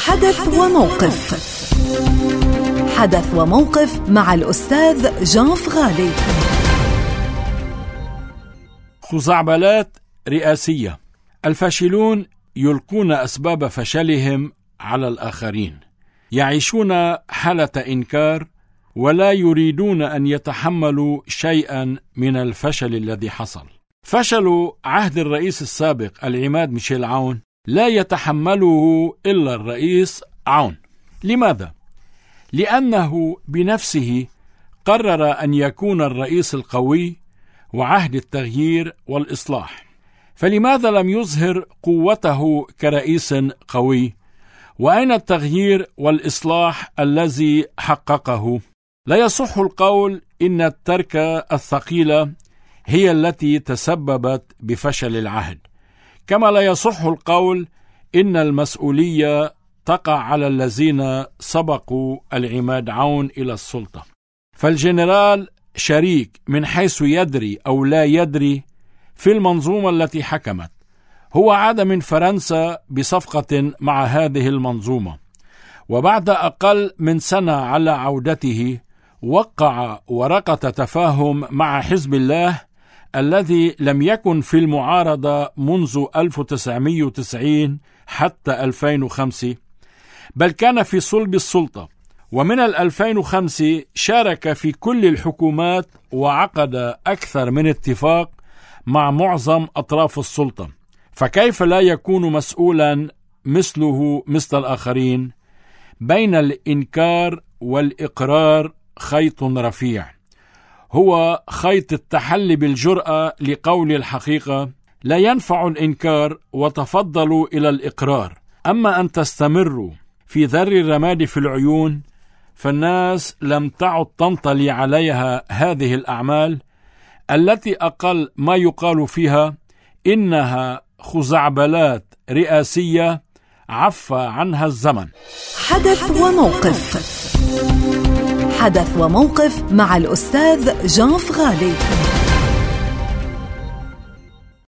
حدث وموقف. حدث وموقف مع الأستاذ جان فغالي. خزعبلات رئاسية. الفاشلون يلقون أسباب فشلهم على الآخرين، يعيشون حالة إنكار ولا يريدون أن يتحملوا شيئا من الفشل الذي حصل. فشل عهد الرئيس السابق العماد ميشيل عون لا يتحمله إلا الرئيس عون. لماذا؟ لأنه بنفسه قرر أن يكون الرئيس القوي وعهد التغيير والإصلاح، فلماذا لم يظهر قوته كرئيس قوي؟ وأين التغيير والإصلاح الذي حققه؟ لا يصح القول إن التركة الثقيلة هي التي تسببت بفشل العهد، كما لا يصح القول إن المسؤولية تقع على الذين سبقوا العماد عون إلى السلطة. فالجنرال شريك من حيث يدري أو لا يدري في المنظومة التي حكمت. هو عاد من فرنسا بصفقة مع هذه المنظومة، وبعد أقل من سنة على عودته وقع ورقة تفاهم مع حزب الله الذي لم يكن في المعارضة منذ 1990 حتى 2005، بل كان في صلب السلطة، ومن 2005 شارك في كل الحكومات وعقد أكثر من اتفاق مع معظم أطراف السلطة. فكيف لا يكون مسؤولا مثله مثل الآخرين؟ بين الإنكار والإقرار خيط رفيع، هو خيط التحلي بالجرأة لقول الحقيقة. لا ينفع الإنكار وتفضلوا إلى الإقرار، أما أن تستمروا في ذر الرماد في العيون فالناس لم تعد تنطلي عليها هذه الأعمال التي أقل ما يقال فيها إنها خزعبلات رئاسية عفى عنها الزمن. حدث وموقف. حدث وموقف مع الأستاذ جان فغالي.